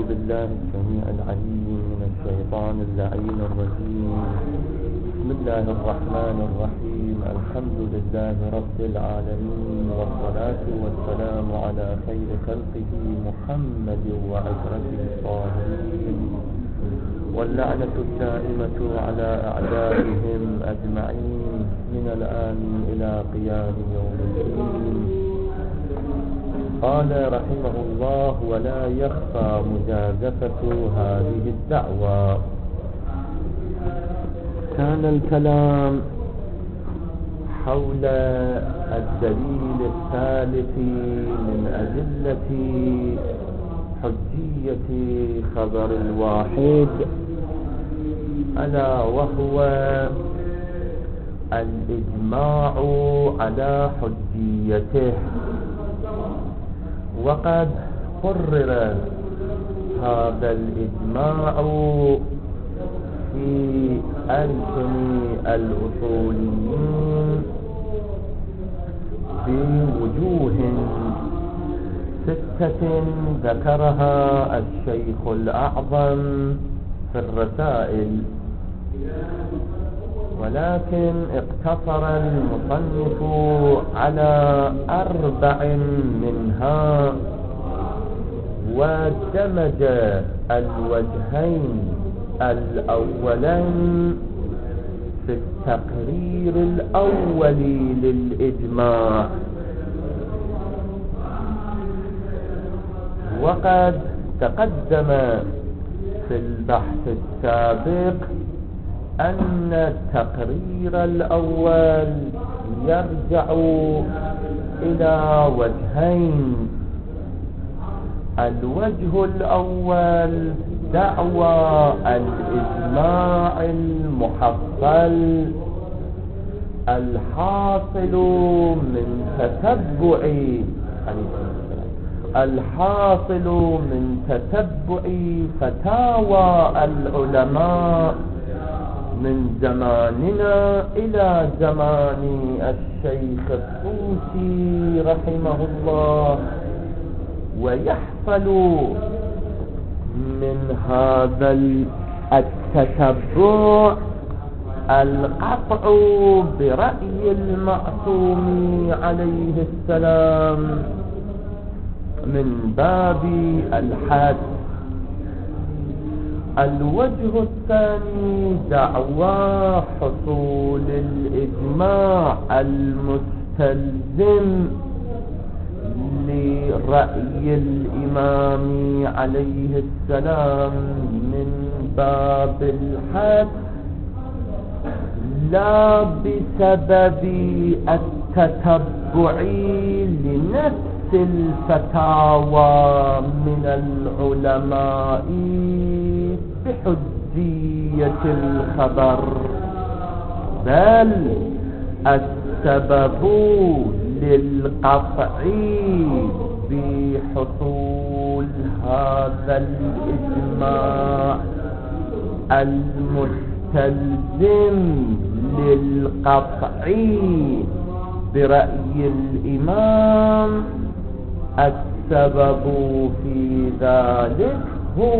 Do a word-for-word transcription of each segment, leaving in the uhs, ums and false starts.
بالله السميع العليم من الشيطان اللعين الرجيم. بسم الله الرحمن الرحيم. الحمد لله رب العالمين، والصلاة والسلام على خير خلقه محمد وعشرته الطاهرين، واللعنة الدائمة على أعدائهم أجمعين من الآن إلى قيام يوم الدين. قال رحمه الله: ولا يخفى مجازفة هذه الدعوة. كان الكلام حول الدليل الثالث من أدلة حجية خبر الواحد، ألا وهو الإجماع على حجيته. وقد قرر هذا الإجماع في ألسن الأصوليين بوجوه ستة ذكرها الشيخ الأعظم في الرسائل، ولكن اقتصر المصنف على أربع منها، ودمج الوجهين الأولين في التقرير الأول للإجماع. وقد تقدم في البحث السابق أن التقرير الأول يرجع إلى وجهين. الوجه الأول دعوى الإجماع المحصل الحاصل من تتبع الحاصل من تتبع فتاوى العلماء من زماننا إلى زمان الشيخ الطوسي رحمه الله، ويحصل من هذا التتبع القطع برأي المعصوم عليه السلام من باب الحد. الوجه الثاني دعوى حصول الإجماع المستلزم لرأي الإمام عليه السلام من باب الحد، لا بسبب التتبع لنفس الفتاوى من العلماء بحجية الخبر، بل السبب للقطع بحصول هذا الإجماع المستلزم للقطع برأي الإمام. السبب في ذلك هو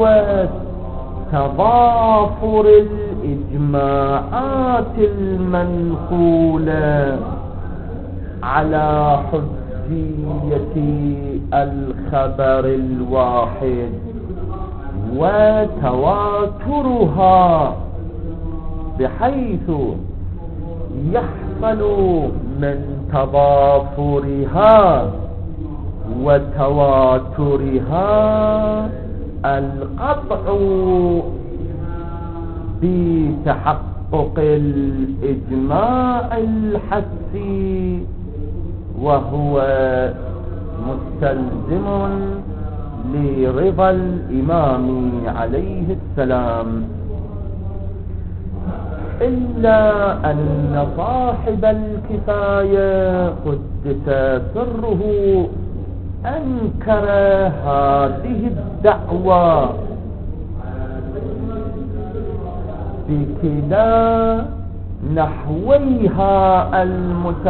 تضافر الإجماعات المنقولة على حجية الخبر الواحد وتواترها، بحيث يحصل من تضافرها وتواترها القطع بتحقق الإجماع الحسي، وهو مستلزم لرضا الإمام عليه السلام. إلا أن صاحب الكفاية قدس سره أنكر هذه الدعوة بكلا نحويها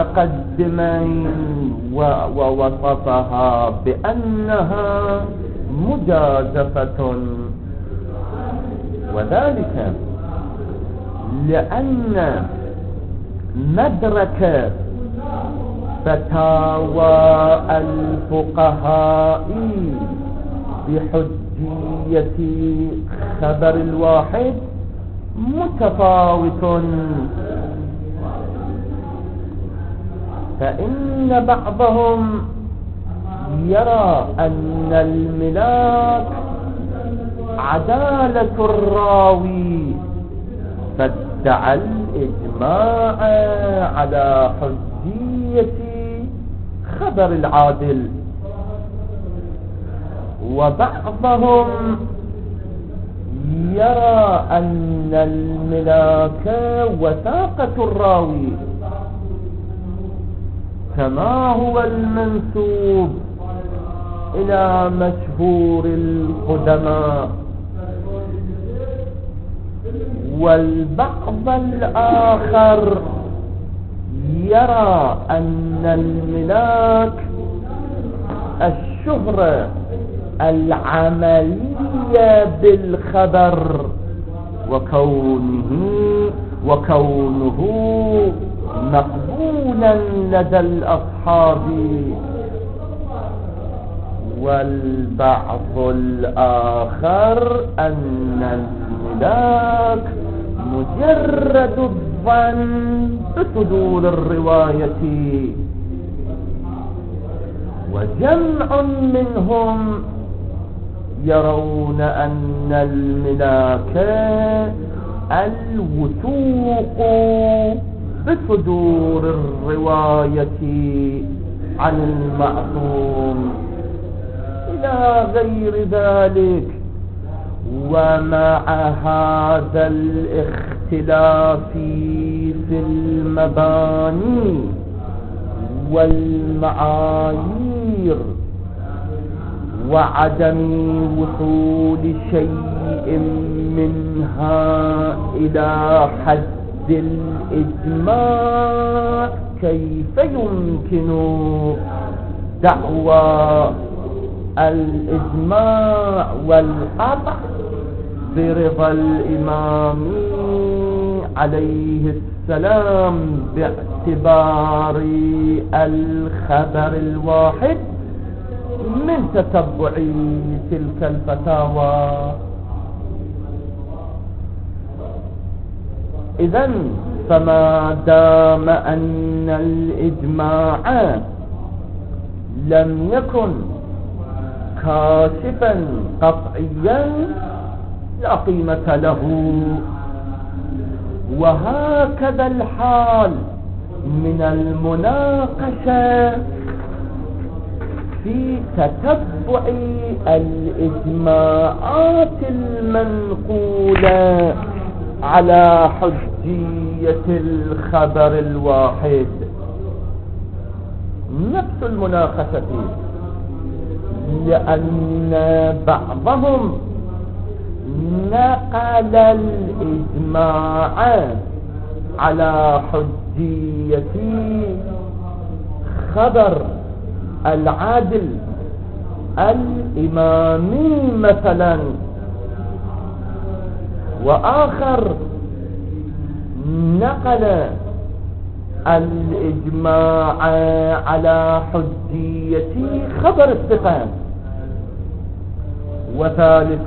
المتقدمين ووصفها بأنها مجازفة، وذلك لأن مدرك فتاوى الفقهاء بحجية خبر الواحد متفاوت، فإن بعضهم يرى أن الملاك عدالة الراوي فادعى الإجماع على حجية خبر العادل، وبعضهم يرى أن الملاك وثاقة الراوي كما هو المنسوب إلى مشهور القدماء، والبعض الآخر يرى أن الملاك الشهرة العملية بالخبر وكونه وكونه مقبولا لدى الأصحاب، والبعض الآخر أن الملاك مجرد الظن بصدور الرواية، وجمع منهم يرون أن الملاك الوثوق بصدور الرواية عن المعصوم إلى غير ذلك. ومع هذا الاختلاف في المباني والمعايير وعدم وصول شيء منها إلى حد الإجماع، كيف يمكن دعوى الإجماع والقطع برضا الإمام عليه السلام باعتبار الخبر الواحد من تتبع تلك الفتاوى؟ إذن فما دام أن الإجماع لم يكن كاشفا قطعيا لا قيمة له، وهكذا الحال من المناقشة في تتبع الإجماعات المنقولة على حجية الخبر الواحد. نفس المناقشة فيه، لأن بعضهم نقل الإجماع على حجية خبر العادل الإمامي مثلا، وآخر نقل الإجماع على حجية خبر الثقة، وثالث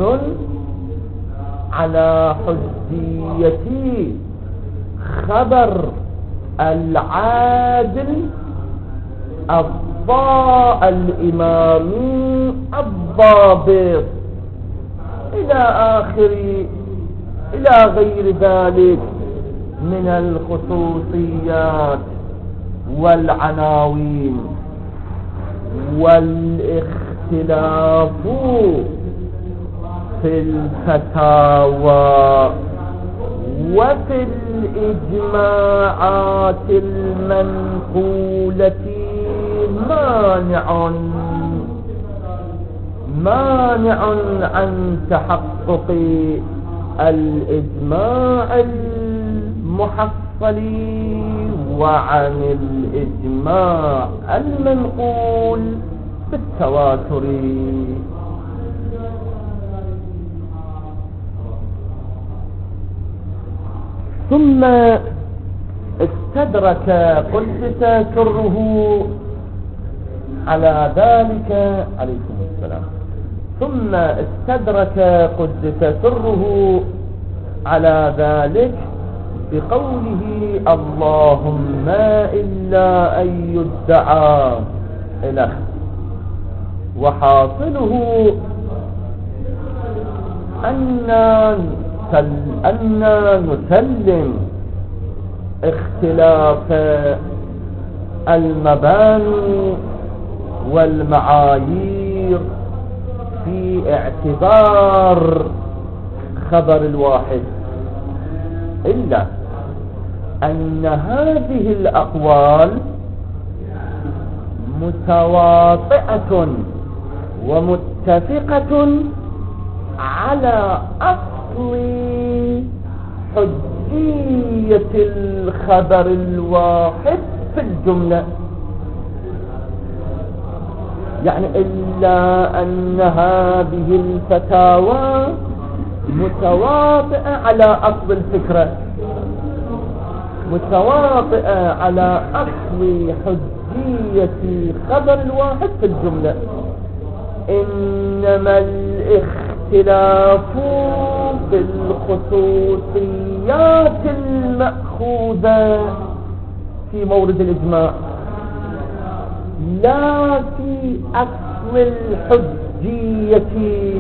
على حجية خبر العادل الضاء الإمامي الضابط إلى آخر إلى غير ذلك من الخصوصيات والعناوين. والاختلاف في الفتاوى وفي الإجماعات المنقولة مانع مانع عن تحقق الإجماع المحصل وعن الإجماع المنقول بالتواتر. ثم استدرك قدس سره على ذلك عليكم السلام ثم استدرك قدس سره على ذلك بقوله اللهم إلا أن يدعى إله، وحاصله أننا نسلم اختلاف المباني والمعايير في اعتبار خبر الواحد، إلا أن هذه الأقوال متواطئة ومتفقة على أصل حجية الخبر الواحد في الجملة، يعني إلا أن هذه الفتاوى متواطئة على أصل الفكرة، متواطئة على أصل حجية خبر الواحد في الجملة، إنما الاختلاف في الخصوصيات المأخوذة في مورد الإجماع، لا في أصل الحجية.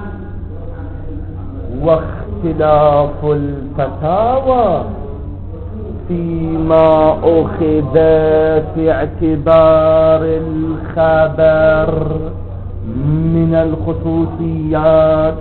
واختلاف الفتاوى فيما أخذ في اعتبار الخبر من الخصوصيات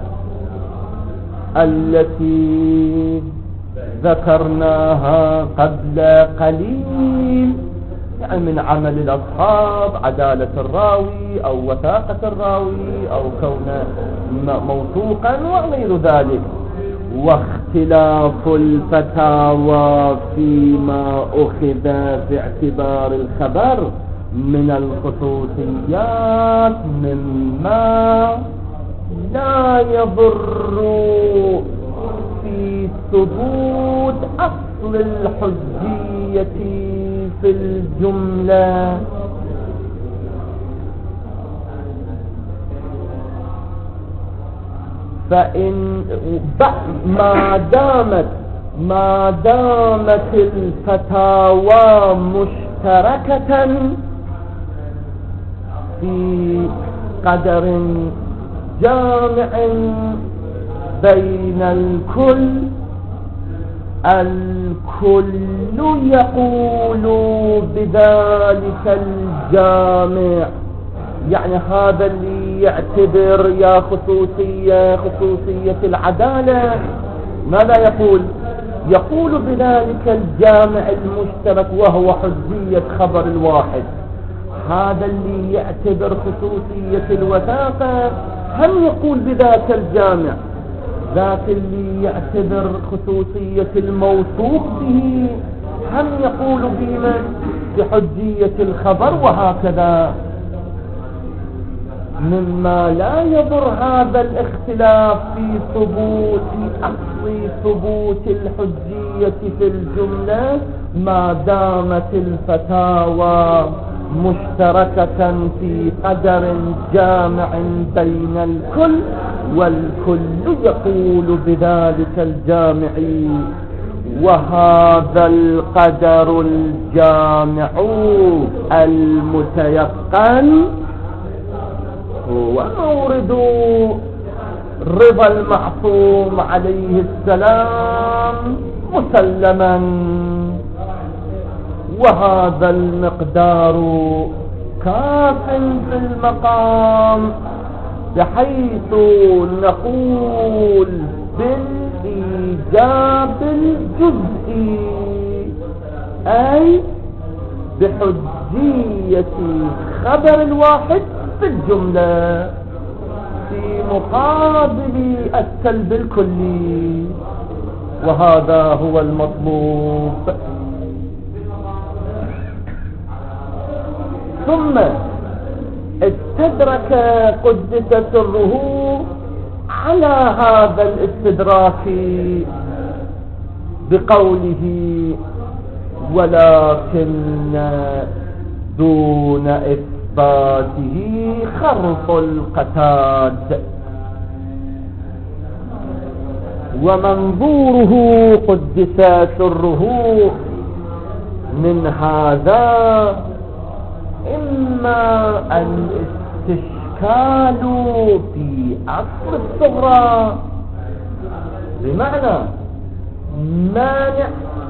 التي ذكرناها قبل قليل، يعني من عمل الأصحاب، عدالة الراوي أو وثاقة الراوي أو كونه موثوقا وغير ذلك. واختلاف الفتاوى فيما أخذ في اعتبار الخبر من الخصوصيات مما لا يضر في ثبوت أصل الحجية في الجملة. فإن ما دامت ما دامت الفتاوى مشتركة في قدر جامع بين الكل، الكل يقول بذلك الجامع، يعني هذا اللي يعتبر يا خصوصية خصوصية العدالة ماذا يقول؟ يقول بذلك الجامع المشترك وهو حجية خبر الواحد. هذا اللي يعتبر خصوصية الوثاقة هم يقول بذاك الجامع، ذاك اللي يعتبر خصوصية الموثوق به هم يقول بمن؟ بحجية الخبر، وهكذا. مما لا يضر هذا الاختلاف في ثبوت أصل ثبوت الحجية في الجملة ما دامت الفتاوى مشتركة في قدر جامع بين الكل، والكل يقول بذلك الجامع. وهذا القدر الجامع المتيقن هو مورد رضا المعصوم عليه السلام مسلما، وهذا المقدار كاف في المقام بحيث نقول بالإيجاب الجزئي، أي بحجية خبر الواحد في الجملة في مقابل السلب الكلي، وهذا هو المطلوب. ثم استدرك قدس سره على هذا الاستدراك بقوله ولكن دون إثباته خرط القتاد. ومنظوره قدس سره من هذا إما الاستشكال في أصل الصغرى، بمعنى مانع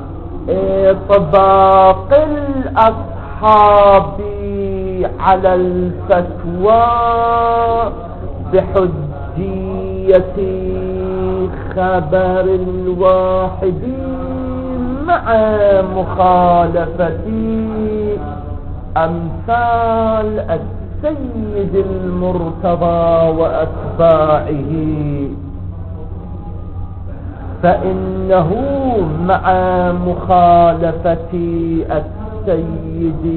إطباق الأصحاب على الفتوى بحجية خبر الواحد مع مخالفة أمثال السيد المرتضى وأتباعه، فإنه مع مخالفة السيد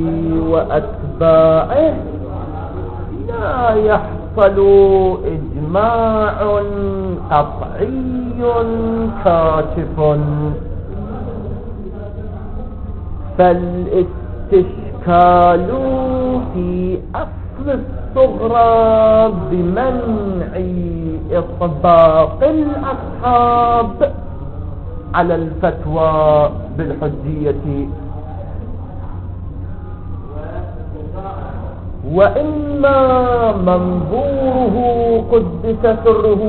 وأتباعه لا يحصل إجماع قطعي كاشف، فالاستشكال في أصل الصغرى بمنع إطباق الأصحاب على الفتوى بالحجية. وإما منظوره قدس سره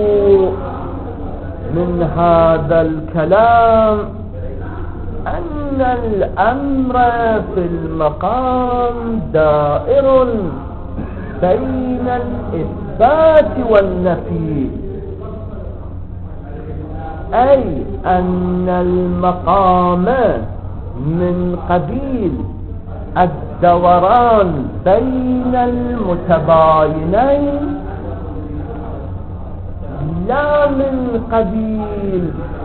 من هذا الكلام أن الأمر في المقام دائر بين الإثبات والنفي، أي أن المقام من قبيل الدوران بين المتباينين لا من قبيل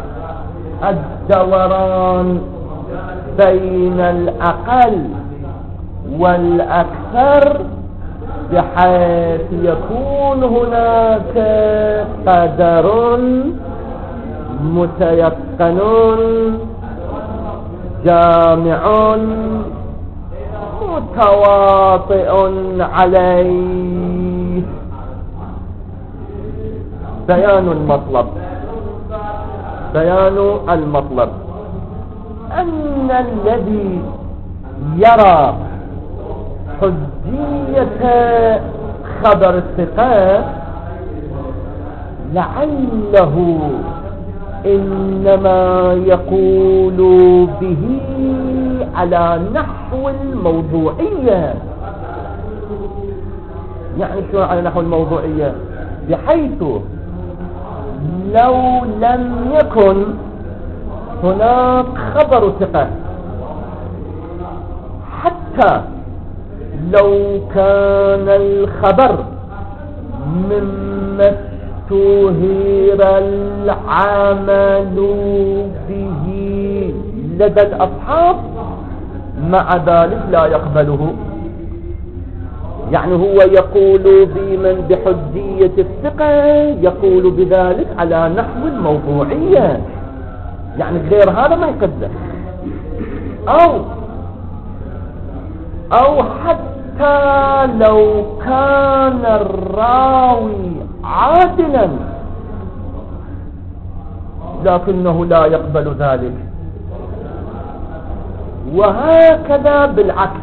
الدوران بين الأقل والأكثر، بحيث يكون هناك قدر متيقن جامع متواطئ عليه. بيان المطلب بيان المطلب أن الذي يرى حجية خبر الثقة لعله إنما يقول به على نحو الموضوعية. يعني شو على نحو الموضوعية؟ بحيث لو لم يكن هناك خبر ثقة، حتى لو كان الخبر مما اشتهر العمل به لدى الأصحاب، مع ذلك لا يقبله. يعني هو يقول بمن بحجية الثقة يقول بذلك على نحو الموضوعية، يعني غير هذا ما يقدر. أو أو حتى لو كان الراوي عادلا لكنه لا يقبل ذلك. وهكذا بالعكس.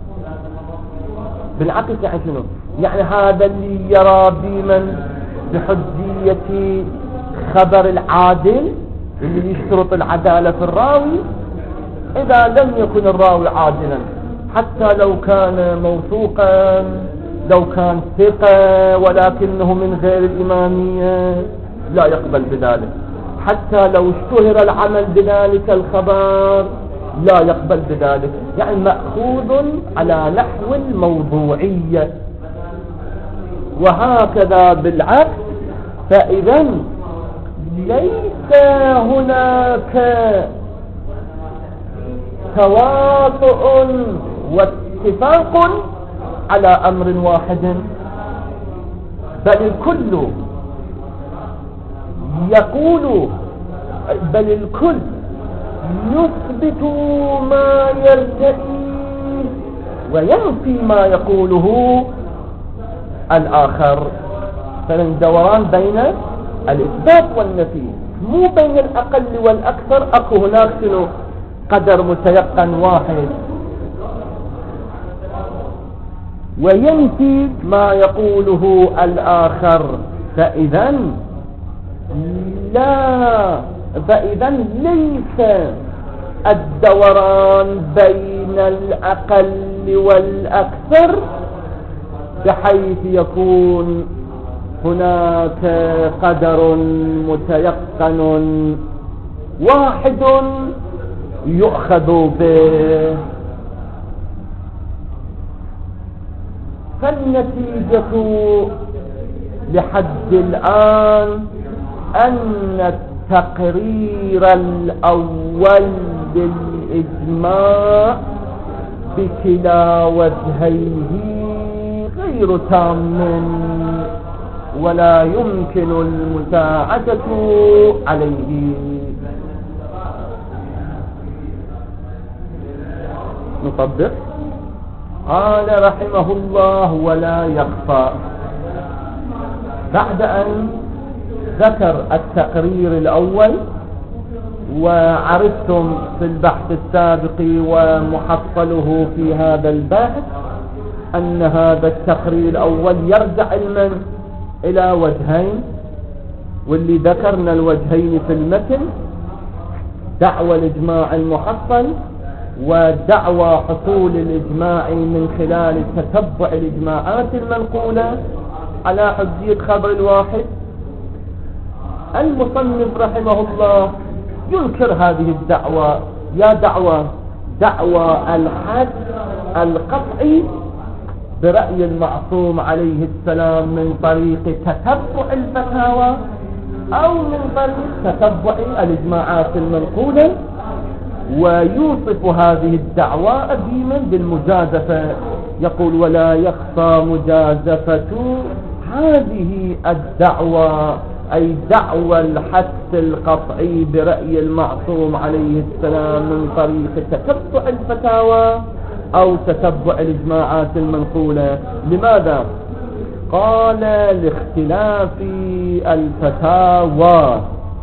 بالعكس يعني شنو؟ يعني هذا اللي يرى بمن بحجية خبر العادل اللي يشترط العدالة في الراوي، إذا لم يكن الراوي عادلا حتى لو كان موثوقا، لو كان ثقة ولكنه من غير الإمامية، لا يقبل بذلك. حتى لو اشتهر العمل بذلك الخبر لا يقبل بذلك. يعني مأخوذ على نحو الموضوعية. وهكذا بالعكس. فإذا ليس هناك تواطؤ واتفاق على أمر واحد، بل الكل يقول بل الكل يثبت ما يرتئي وينفي ما يقوله الآخر. فالدوران بين الإثبات والنفي، مو بين الأقل والأكثر. أكو هناك شنو قدر متيقن واحد. وينفي ما يقوله الآخر. فإذا لا فإذا ليس الدوران بين الأقل والأكثر بحيث يكون هناك قدر متيقن واحد يؤخذ به. فالنتيجة لحد الآن أن التقرير الأول بالإجماع بكلا وجهيه غير تام ولا يمكن المساعدة عليه. نطبق. قال رحمه الله: ولا يخفى. بعد أن ذكر التقرير الأول، وعرفتم في البحث السابق ومحصله في هذا البحث أن هذا التقرير الأول يرجع المن إلى وجهين، واللي ذكرنا الوجهين في المتن: دعوى الإجماع المحصل ودعوى حصول الإجماع من خلال تتبع الإجماعات المنقولة على حجية خبر الواحد. المصنف رحمه الله ينكر هذه الدعوى. يا دعوى دعوى الحد القطعي برأي المعصوم عليه السلام من طريق تتبع الفتاوى أو من طريق تتبع الإجماعات المنقولة، ويوصف هذه الدعوى أديما بالمجازفة. يقول: ولا يخفى مجازفة هذه الدعوى، أي دعوى الحث القطعي برأي المعصوم عليه السلام من طريق تتبع الفتاوى أو تتبع الإجماعات المنقولة. لماذا؟ قال: لاختلاف الفتاوى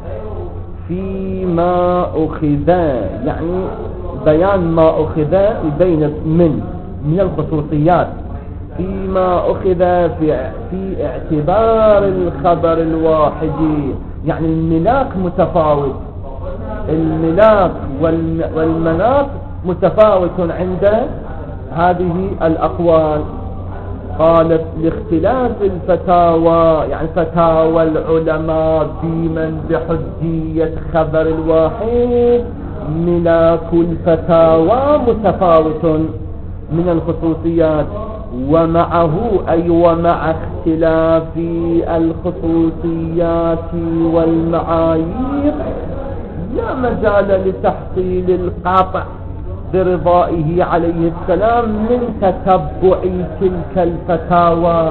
فيما أخذ، يعني بيان ما أخذ بين من من الخصوصيات، فيما أخذ في, في اعتبار الخبر الواحد. يعني الملاك متفاوت، الملاك والمناط متفاوت عند هذه الأقوال. قالت: لاختلاف الفتاوى، يعني فتاوى العلماء بمن بحجية خبر الواحد، ملاك الفتاوى متفاوت من الخصوصيات. ومعه أي ومع اختلاف الخصوصيات والمعايير لا مجال لتحصيل القاطع برضائه عليه السلام من تتبع تلك الفتاوى.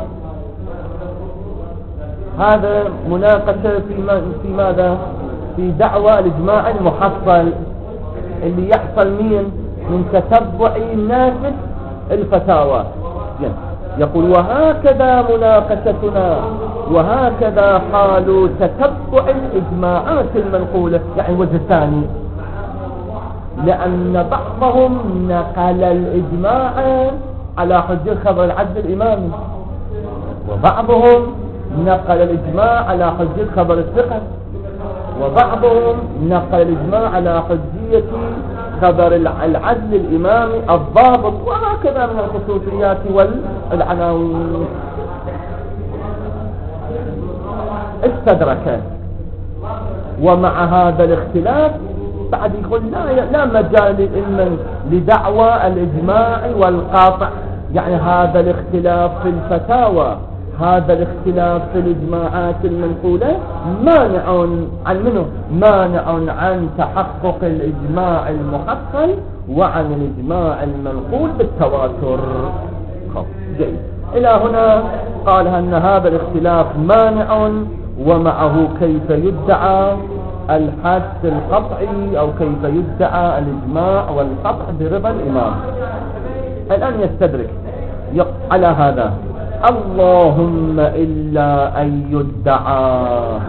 هذا مناقشة في, في ماذا؟ في دعوى الإجماع المحصل اللي يحصل مين؟ من تتبع نافذ الفتاوى. يقول: وهكذا مناقشتنا، وهكذا حال تتبع الإجماعات المنقولة. يعني وجه ثاني، لأن بعضهم نقل الإجماع على حجة خبر العدل الإمامي، وبعضهم نقل الإجماع على حجة خبر الثقة، وبعضهم نقل الإجماع على حجية خبر العدل الإمامي الضابط، وهكذا من الخصوصيات والعناوين. استدرك. ومع هذا الاختلاف بعد يقول لا, لا مجال للإلم لدعوى الإجماع والقاطع. يعني هذا الاختلاف في الفتاوى، هذا الاختلاف في الإجماعات المنقولة مانع عن منه مانع عن تحقق الإجماع المحصل وعن الإجماع المنقول بالتواتر. جيد. إلى هنا قال أن هذا الاختلاف مانع، ومعه كيف يدعى الحد القطعي أو كيف يدعى الإجماع والقطع برضا الإمام. الآن يستدرك على هذا، اللهم إلا أن يدعى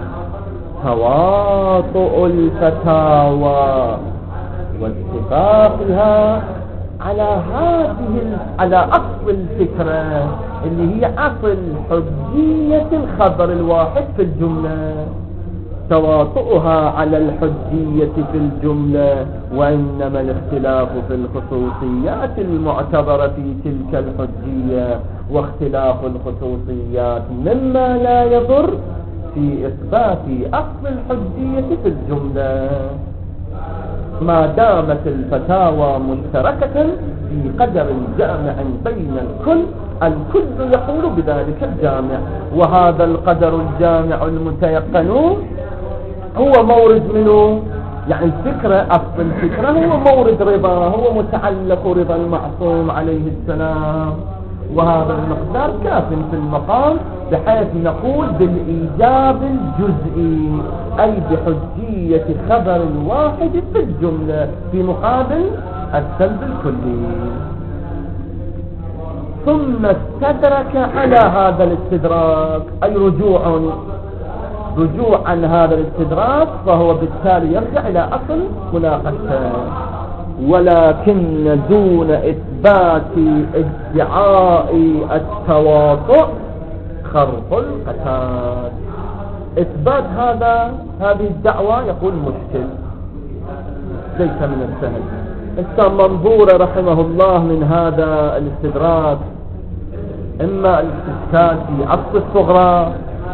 تواطؤ الفتاوى واتفاقها على هذه على أصل الفكرة اللي هي أصل حجية الخبر الواحد في الجملة، تواطؤها على الحجية في الجملة، وإنما الاختلاف في الخصوصيات المعتبرة في تلك الحجية، واختلاف الخصوصيات مما لا يضر في إثبات أصل الحجية في الجملة، ما دامت الفتاوى مشتركة في قدر جامع بين الكل، الكل يقول بذلك الجامع، وهذا القدر الجامع المتيقن هو مورد منه، يعني الفكرة أصل الفكرة هو مورد رضا، هو متعلق رضا المعصوم عليه السلام، وهذا المقدار كاف في المقام بحيث نقول بالإيجاب الجزئي، أي بحجية خبر الواحد في الجملة في مقابل السلب الكلي. ثم استدرك على هذا الاستدراك، أي رجوع رجوع عن هذا الاستدراك، فهو بالتالي يرجع إلى أصل مناقشته، ولكن دون إثبات ادعاء التواطؤ خرق القتال. إثبات هذا هذه الدعوة يقول مشكل، ليس من السهل. منظور رحمه الله من هذا الاستدراك إما الاستشكال في أصل الصغرى،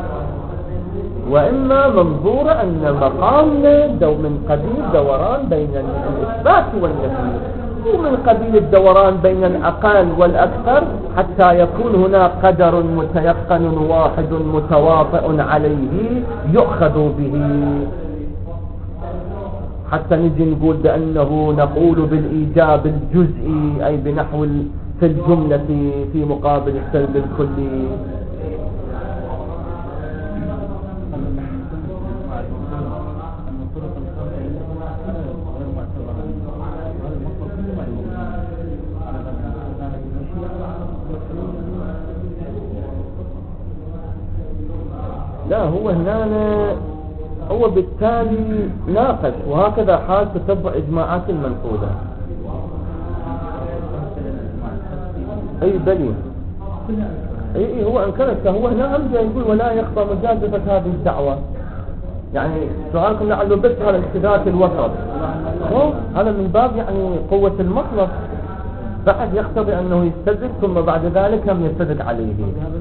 وإما منظور أن مقامنا دو من قبيل دوران بين الإثبات والنفي، ومن قبيل الدوران بين الأقل والأكثر، حتى يكون هناك قدر متيقن واحد متواطئ عليه يؤخذ به، حتى نجي نقول بأنه نقول بالإيجاب الجزئي، أي بنحو في الجملة في مقابل السلب الكلي. لا، هو هنا هو بالتالي ناقش، وهكذا حال تتبع إجماعات المنقولة. أي بلي أي هو أنكرت، هو هنا أمجى يقول ولا يخفى مجازفة هذه الدعوة، يعني سؤالكم لعله بس على الاستدراك الوسط، هذا من باب يعني قوة المطلب، بعد يقتضي أنه يستدرك ثم بعد ذلك هم يستدرك عليه.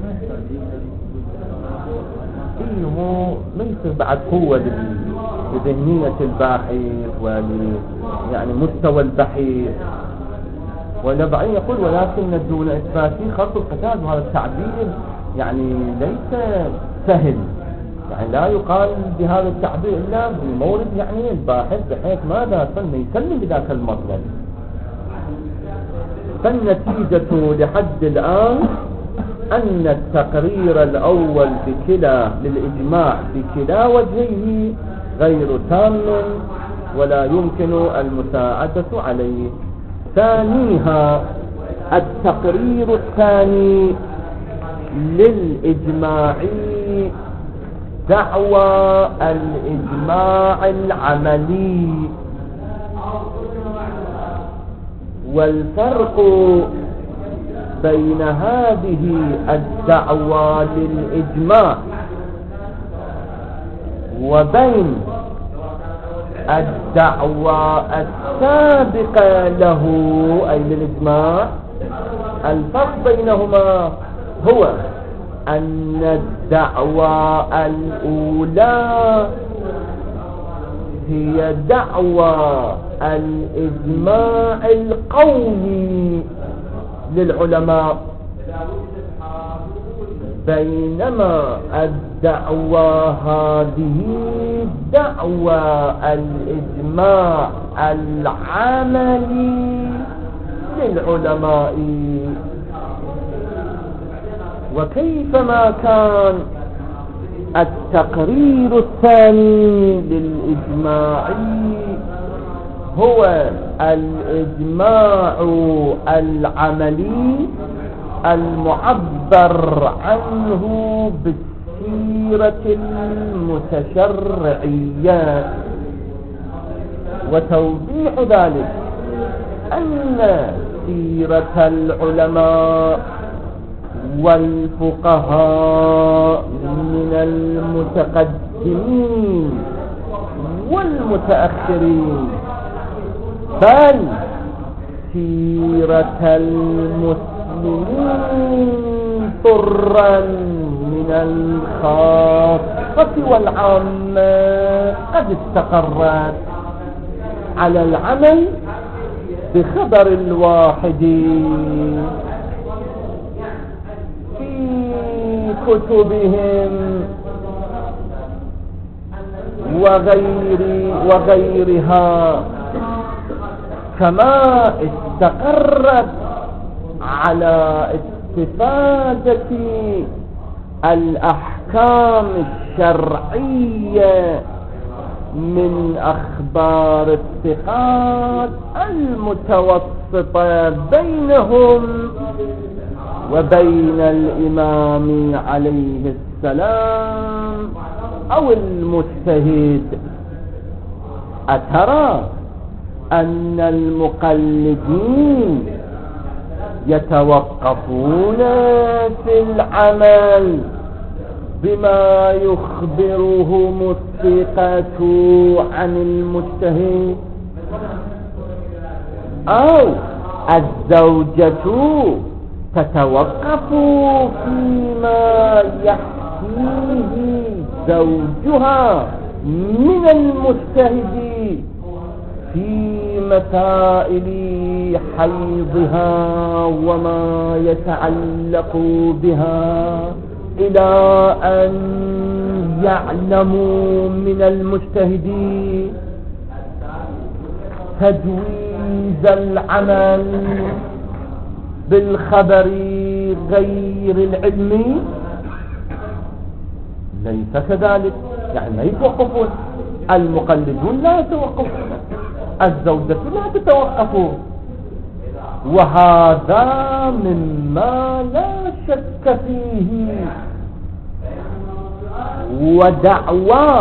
إيه ليس بعد قوة لذهنية الباحث ول يعني مستوى البحث، ونبعين يقول ولكن دون إثباتي خلق القتال، وهذا التعبير يعني ليس سهل، يعني لا يقال بهذا التعبير إلا بمورد يعني الباحث، بحيث ماذا سلم يسلم بذاك المطلب. فالنتيجة لحد الآن أن التقرير الأول بكلا للإجماع بكلا وجهه غير تام ولا يمكن المساعدة عليه. ثانيها التقرير الثاني للإجماع دعوى الإجماع العملي، والفرق بين هذه الدعوى للإجماع وبين الدعوى السابقة له أي للإجماع، الفرق بينهما هو أن الدعوى الأولى هي دعوى الإجماع القولي للعلماء، بينما الدعوى هذه دعوى الإجماع العملي للعلماء. وكيفما كان التقرير الثاني للإجماع هو الإجماع العملي المعبر عنه بالسيرة المتشرعية. وتوضيح ذلك أن سيرة العلماء والفقهاء من المتقدمين والمتأخرين، بل سيرة المسلمين طرا من الخاصة والعامة قد استقرت على العمل بخبر الواحد في كتبهم وغير وغيرها، كما استقرت على استفادة الأحكام الشرعية من أخبار الثقات المتوسطة بينهم وبين الإمام عليه السلام أو المجتهد. أترى أن المقلدين يتوقفون في العمل بما يخبرهم الثقة عن المجتهد، أو الزوجة تتوقف فيما يحكيه زوجها من المجتهد في مسائل حيضها وما يتعلق بها، إلى أن يعلموا من المجتهد تجويز العمل بالخبر غير العلمي. ليس كذلك، يعني لا يتوقفون المقلدون، لا يتوقفون الزوجة لا تتوقف، وهذا مما لا شك فيه. ودعوى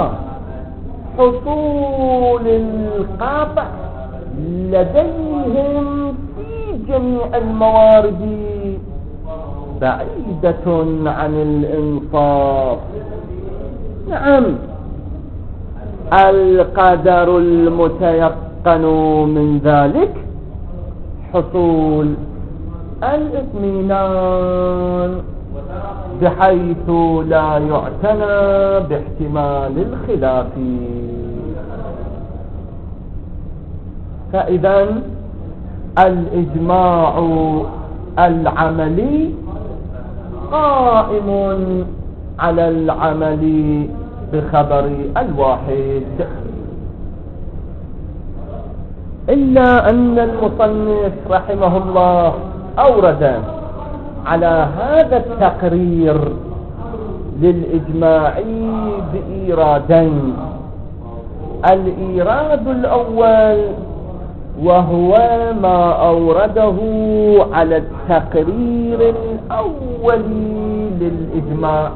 حصول القاطع لديهم في جميع الموارد بعيدة عن الإنصاف. نعم، القدر المتيقن من ذلك حصول الاطمئنان بحيث لا يعتنى باحتمال الخلاف. فإذا الإجماع العملي قائم على العمل بخبر الواحد، إلا أن المصنف رحمه الله أورد على هذا التقرير للإجماع بإيرادين. الإيراد الأول وهو ما أورده على التقرير الأول للإجماع،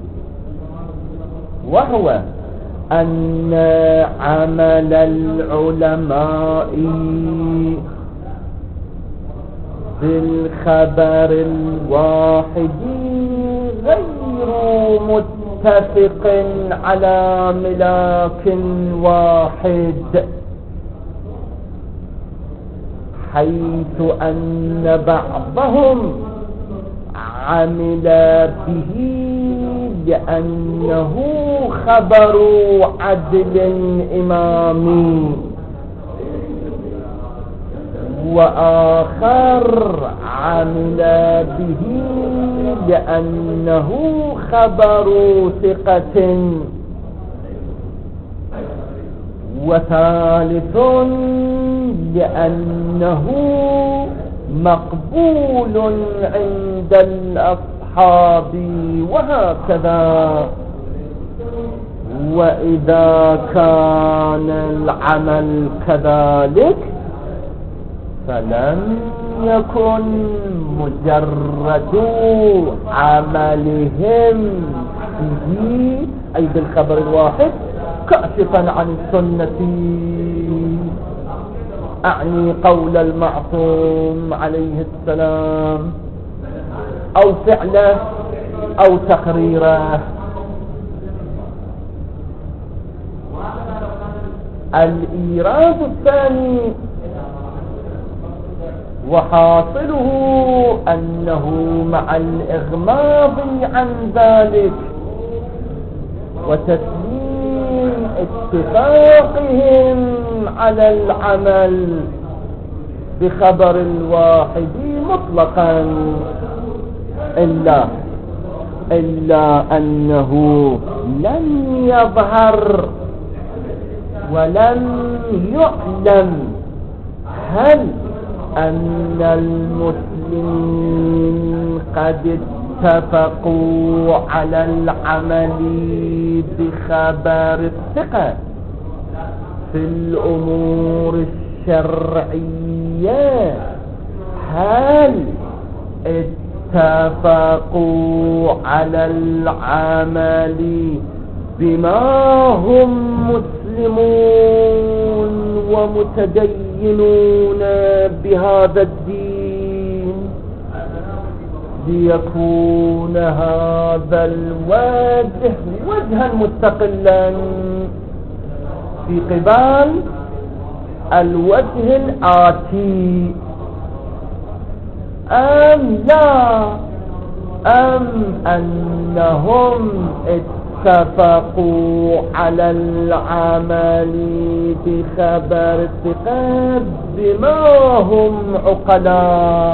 وهو أن عمل العلماء بالخبر الواحد غير متفق على ملاك واحد، حيث أن بعضهم عمل به لأنه خبر عدل إمامي، وآخر عمل به لأنه خبر ثقة، وثالث لأنه مقبول عند الأصحاب، وهكذا. وإذا كان العمل كذلك فلم يكن مجرد عملهم به أي بالخبر الواحد كاشفا عن السنة، أعني قول المعصوم عليه السلام أو فعله أو تقريره. الإيراد الثاني وحاصله أنه مع الإغماض عن ذلك وتسليم اتفاقهم على العمل بخبر الواحد مطلقا، إلا إلا أنه لم يظهر ولم يعلم هل أن المسلمين قد اتفقوا على العمل بخبر الثقة في الأمور الشرعية، هل اتفقوا على العمل بما هم مسلمون ومتدينون بهذا الدين، ليكون هذا الوجه وجها مستقلا في قبال الوجه الآتي، أم لا أم أنهم اتفقوا على العمل بخبر الثقة بما هم عقلاء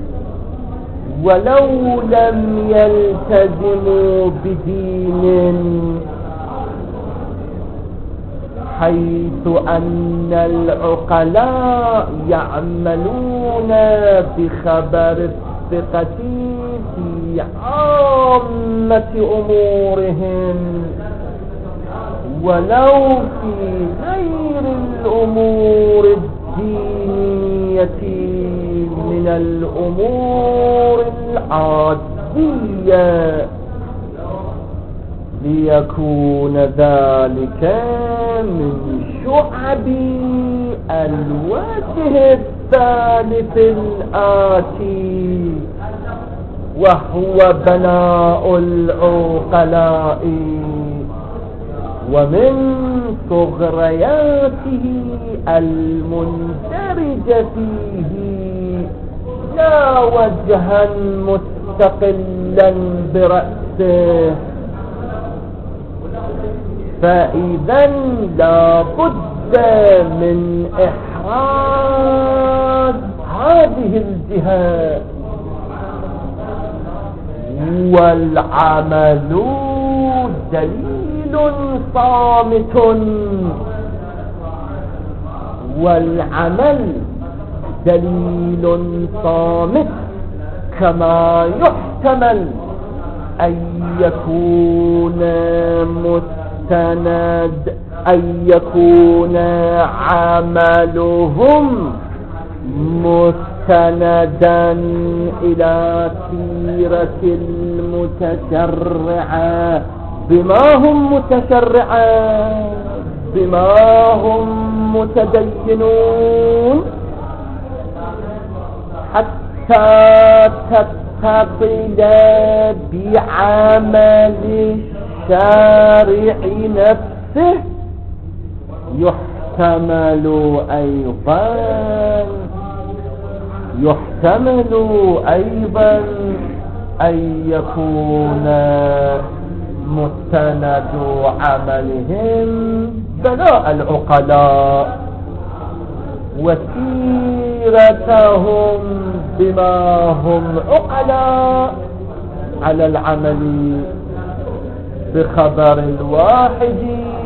ولو لم يلتزموا بدين، حيث أن العقلاء يعملون بخبر الثقة في عامة أمورهم ولو في غير الأمور الدينية من الأمور العادية، ليكون ذلك من شعب الوجه الثالث الآتي، وهو بناء العقلاء، ومن صغرياته المندرجة فيه لا وجها مستقلا برأسه، فإذا لا بد من إحراز هذه الجهة، والعمل دليل صامت، والعمل دليل صامت كما يحتمل أن يكون مستند أن يكون عملهم مستندا إلى سيرة المتشرعة بما هم متشرعة بما هم متدينون، حتى تتصل بعمل الشارع نفسه. يحتمل أيضا يحتمل أيضا أن يكون مستند عملهم بناء العقلاء وسيرتهم بما هم عقلاء على العمل بخبر الواحد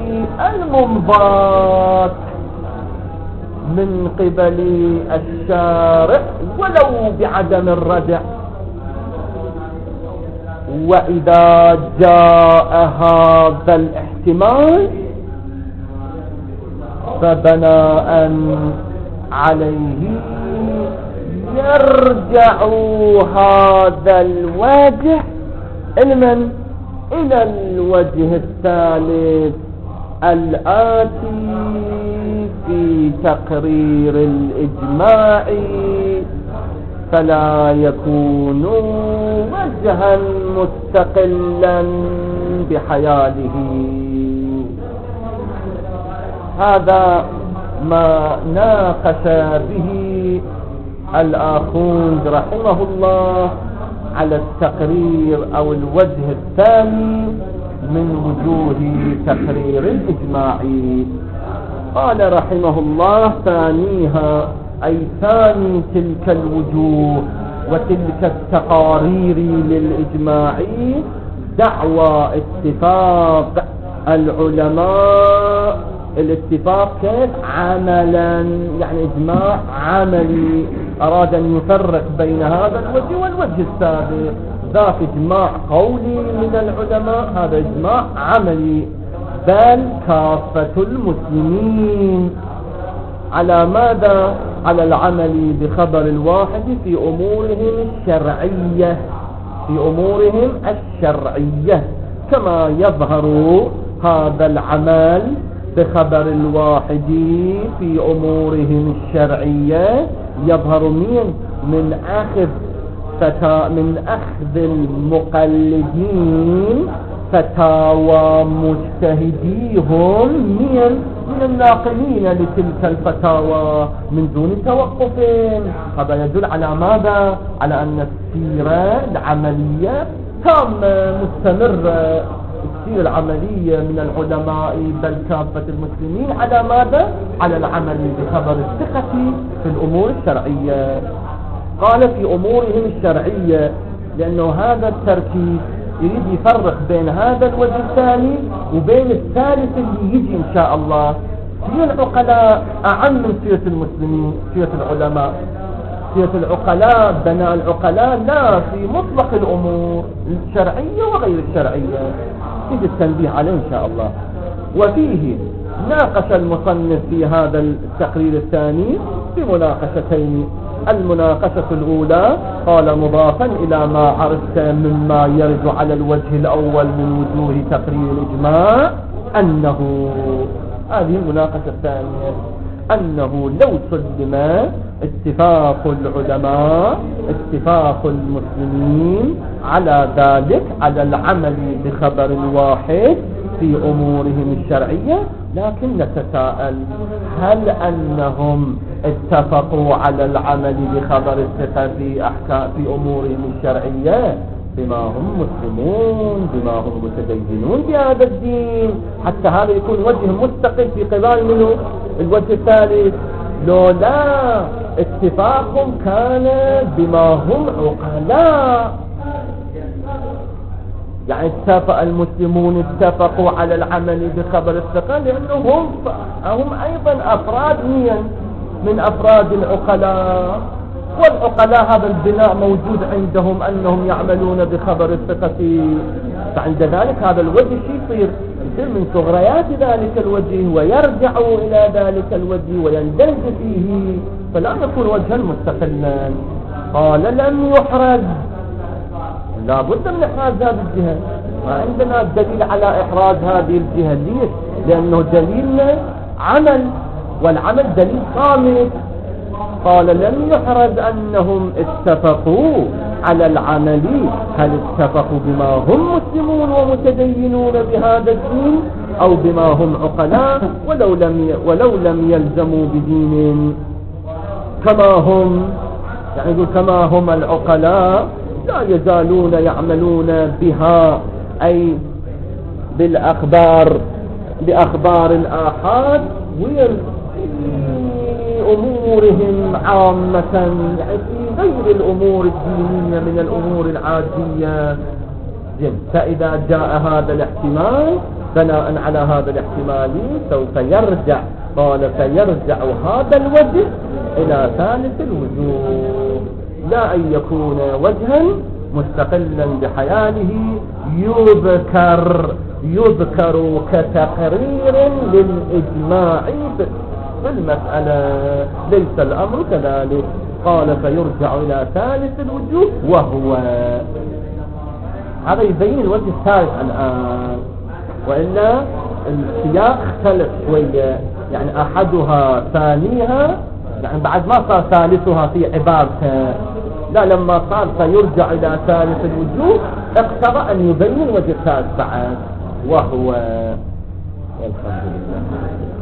المنضبط من قبل الشارع ولو بعدم الردع، وإذا جاء هذا الاحتمال فبناء عليه يرجع هذا الوجه المن إلى الوجه الثالث الآتي في تقرير الإجماع، فلا يكون وجها مستقلا بحياله. هذا ما ناقش به الآخوند رحمه الله على التقرير أو الوجه الثاني من وجوه تقرير الإجماع. قال رحمه الله: ثانيها أي ثاني تلك الوجوه وتلك التقارير للإجماع دعوى اتفاق العلماء. الاتفاق كيف؟ عملا، يعني إجماع عملي. أراد أن يفرق بين هذا الوجه والوجه السابق. ذاك إجماع قولي من العلماء، هذا إجماع عملي. بل كافة المسلمين على ماذا؟ على العمل بخبر الواحد في أمورهم الشرعية، في أمورهم الشرعية، كما يظهر هذا العمل بخبر الواحد في أمورهم الشرعية يظهر من من أخذ فتا من أخذ المقلدين فتاوى مجتهديهم من من الناقلين لتلك الفتاوى من دون توقف. هذا يدل على ماذا؟ على أن السيرة العملية تامة مستمرة، السيرة العملية من العلماء بل كافة المسلمين على ماذا؟ على العمل بخبر الثقة في الأمور الشرعية. قال في أمورهم الشرعية لأنه هذا التركيب يريد يفرق بين هذا الوجه الثاني وبين الثالث اللي يجي إن شاء الله. سيرة العقلاء أعم من سيرة المسلمين، سيرة العلماء. سيرة العقلاء بناء العقلاء لا في مطلق الأمور الشرعية وغير الشرعية، يجي التنبيه عليه إن شاء الله. وفيه ناقش المصنف في هذا التقرير الثاني بمناقشتين. المناقشة الأولى قال مضافا إلى ما عرفت مما يرد على الوجه الأول من وجوه تقرير الإجماع أنه، هذه المناقشة الثانية، أنه لو سلم اتفاق العلماء اتفاق المسلمين على ذلك، على العمل بخبر واحد في أمورهم الشرعية، لكن نتساءل هل أنهم اتفقوا على العمل بخبر الثقة في أحكام في أمورهم الشرعية بما هم مسلمون، بما هم متدينون بهذا الدين، حتى هذا يكون وجه مستقل في قبال منه الوجه الثالث؟ لو لا، اتفاقهم كان بما هم عقلاء، يعني اتفق المسلمون اتفقوا على العمل بخبر الثقة لأنهم هم أيضا أفراد من أفراد العقلاء، والعقلاء هذا البناء موجود عندهم أنهم يعملون بخبر الثقة. فعند ذلك هذا الوجه يصير يصير من صغريات ذلك الوجه ويرجع إلى ذلك الوجه ويندرج فيه، فلا يكون وجها مستقلا. قال لم يحرز، لا بد من إحراز هذه الجهة، ما عندنا دليل على إحراز هذه الجهة. ليش؟ لأنه دليلنا عمل، والعمل دليل صامت. قال لم يحرز أنهم اتفقوا على العمل، هل اتفقوا بما هم مسلمون ومتدينون بهذا الدين أو بما هم عقلاء ولو لم ولو لم يلزموا بدين كما هم، يعني يقول كما هم العقلاء لا يزالون يعملون بها، أي بالأخبار بأخبار الآحاد أمورهم عامة، يعني في غير الأمور الدينية من الأمور العادية. فإذا جاء هذا الاحتمال بناء على هذا الاحتمال سوف يرجع، قال فيرجع هذا الوجه إلى ثالث الوجوه، لا أن يكون وجها مستقلا بحياله يذكر يذكر كتقرير للإجماع في المسألة، ليس الأمر كذلك. قال فيرجع إلى ثالث الوجوه وهو، هذا يبين الوجه الثالث الآن، وإلا السياق اختلف شوية، يعني أحدها ثانيها، يعني بعد ما صار ثالثها في عبارته، لا لما صار فيرجع إلى ثالث الوجوه اقتضى أن يبين الوجه الثالث بعد وهو. والحمد لله.